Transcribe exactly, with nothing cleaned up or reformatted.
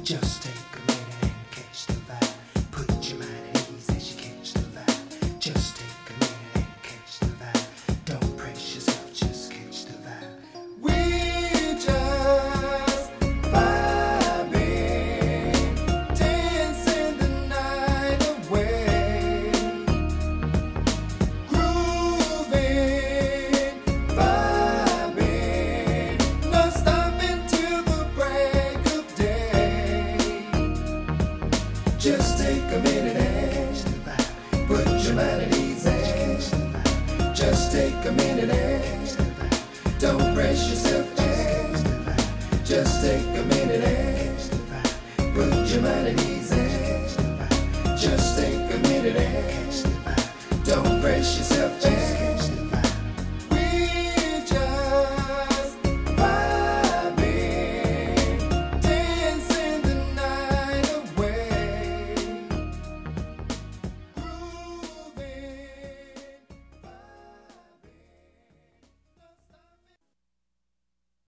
Just take a minute and catch the vibe. Put your mind at ease as you catch the vibe. Just take a minute and catch the vibe. Don't press yourself, just catch the vibe. We just vibing, dancing the night away, grooving, vibing, no stopping till the break of day. Just take a minute and put your mind at ease. Just take a minute and don't press yourself. And just take a minute and put your mind at ease. Just take a minute and don't press yourself.